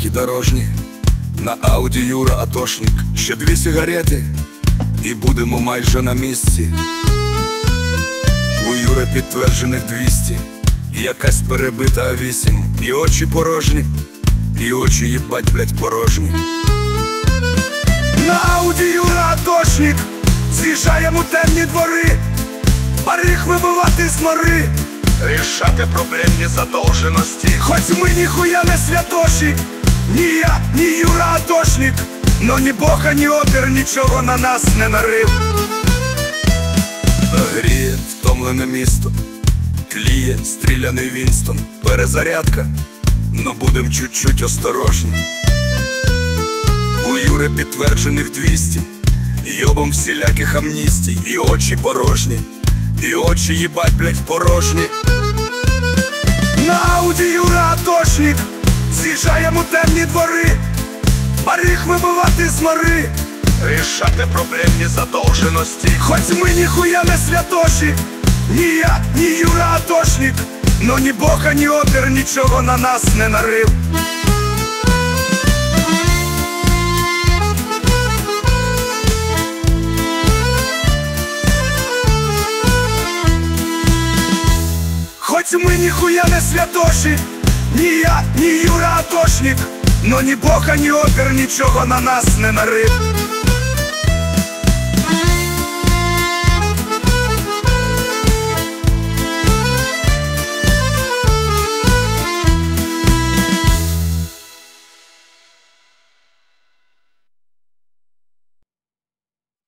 знаки дорожні. На Ауді Юра атошник, ще 2 сигарети і будемо майже на місці. У Юри підтверджених 200, і якась перебита А8. І очі порожні, і очі їбать, блять, порожні. На Ауді Юра атошник, з'їжджаємо у темні двори, парих вибивати з нори, рішати проблемні задовженості. Хоч ми ніхуя не святоші, ні я, ні Юра атошник, но ні Бога, ні опір нічого на нас не нарив. Гріє втомлене місто, тліє стріляний Вінстон. Перезарядка, но будем чуть-чуть осторожні. У Юри підтверджених 200, йобом всіляких амністій. І очі порожні, і очі їбать, блять, порожні. На Ауді Юра атошник, з'їжджаємо у темні двори, парих вибивати з нори, рішати проблемні задовженості. Хоч ми ніхуя не святоші, ні я, ні Юра атошник, но ні Бога, ні опір нічого на нас не нарив. Хоч ми ніхуя не святоші, ні я, ні Юра атошник, но ні Бога, ні опір нічого на нас не нарив.